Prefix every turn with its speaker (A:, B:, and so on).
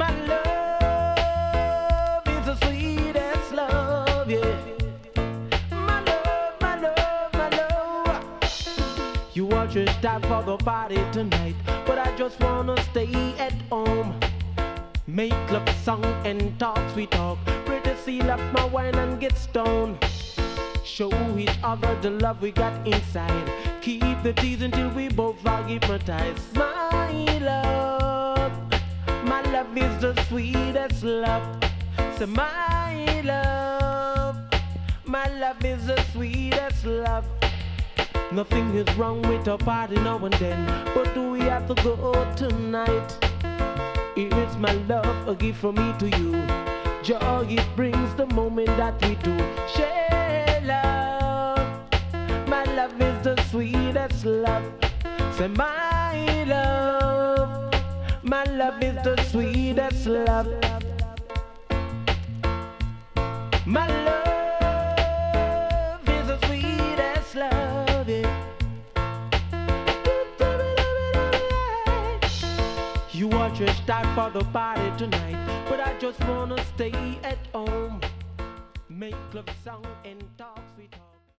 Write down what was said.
A: My love is the sweetest love, yeah. My love, my love, my love. You are just out for the party tonight, but I just wanna stay at home. Make love song and talk sweet talk. Pretty seal up my wine and get stoned. Show each other the love we got inside. Keep the tease until we both are hypnotized. My love is the sweetest love. So my love is the sweetest love. Nothing is wrong with a party now and then, but do we have to go tonight? It's my love, a gift from me to you. Joy it brings the moment that we do share love. My love is the sweetest love. Say my love is the sweetest love. My love is the sweetest love, yeah. You are just out for the party tonight, but I just wanna stay at home. Make love song and talk sweet talk.